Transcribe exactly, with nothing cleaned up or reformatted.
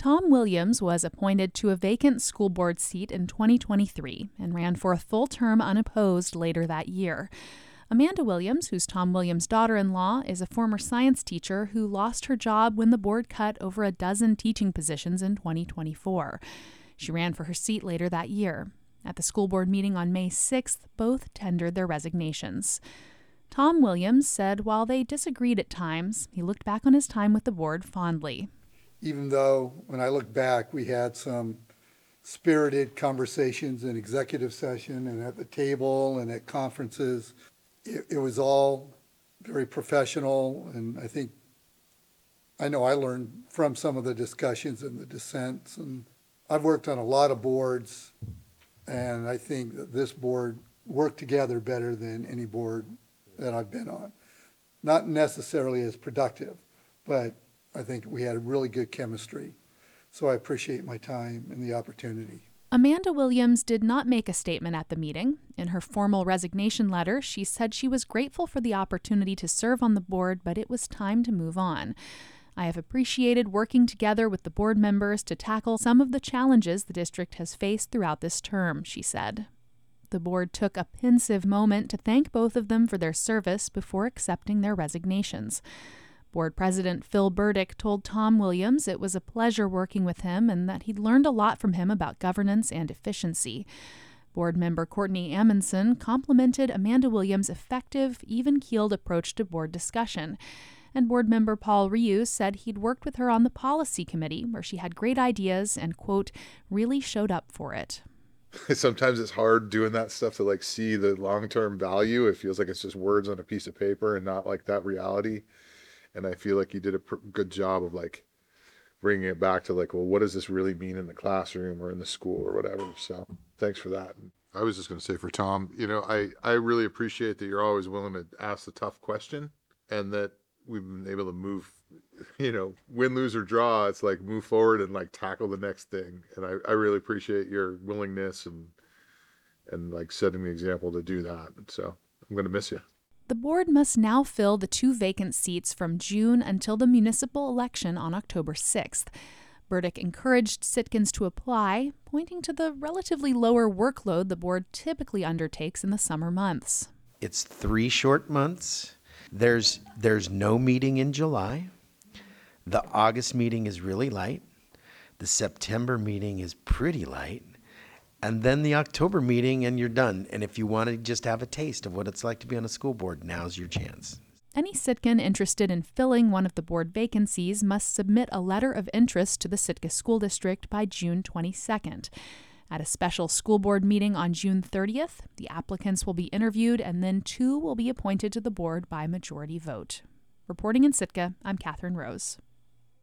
Tom Williams was appointed to a vacant school board seat in twenty twenty-three and ran for a full term unopposed later that year. Amanda Williams, who's Tom Williams' daughter-in-law, is a former science teacher who lost her job when the board cut over a dozen teaching positions in twenty twenty-four. She ran for her seat later that year. At the school board meeting on May sixth, both tendered their resignations. Tom Williams said while they disagreed at times, he looked back on his time with the board fondly. Even though, when I look back, we had some spirited conversations in executive session and at the table and at conferences, it, it was all very professional. And I think, I know I learned from some of the discussions and the dissents. And I've worked on a lot of boards, and I think that this board worked together better than any board that I've been on. Not necessarily as productive, but I think we had a really good chemistry. So I appreciate my time and the opportunity. Amanda Williams did not make a statement at the meeting. In her formal resignation letter, she said she was grateful for the opportunity to serve on the board, but it was time to move on. I have appreciated working together with the board members to tackle some of the challenges the district has faced throughout this term, she said. The board took a pensive moment to thank both of them for their service before accepting their resignations. Board President Phil Burdick told Tom Williams it was a pleasure working with him and that he'd learned a lot from him about governance and efficiency. Board member Courtney Amundson complimented Amanda Williams' effective, even-keeled approach to board discussion. And board member Paul Rius said he'd worked with her on the policy committee, where she had great ideas and, quote, really showed up for it. Sometimes it's hard doing that stuff to like see the long-term value. It feels like it's just words on a piece of paper and not like that reality. And I feel like you did a pr- good job of like bringing it back to like, well, what does this really mean in the classroom or in the school or whatever? So thanks for that. I was just going to say for Tom, you know, I, I really appreciate that you're always willing to ask the tough question and that we've been able to move, you know, win, lose or draw. It's like move forward and like tackle the next thing. And I, I really appreciate your willingness and, and like setting the example to do that. So I'm going to miss you. The board must now fill the two vacant seats from June until the municipal election on October sixth. Burdick encouraged Sitkans to apply, pointing to the relatively lower workload the board typically undertakes in the summer months. It's three short months. There's there's no meeting in July. The August meeting is really light. The September meeting is pretty light. And then the October meeting, and you're done. And if you want to just have a taste of what it's like to be on a school board, now's your chance. Any Sitkan interested in filling one of the board vacancies must submit a letter of interest to the Sitka School District by June twenty-second. At a special school board meeting on June thirtieth, the applicants will be interviewed, and then two will be appointed to the board by majority vote. Reporting in Sitka, I'm Catherine Rose.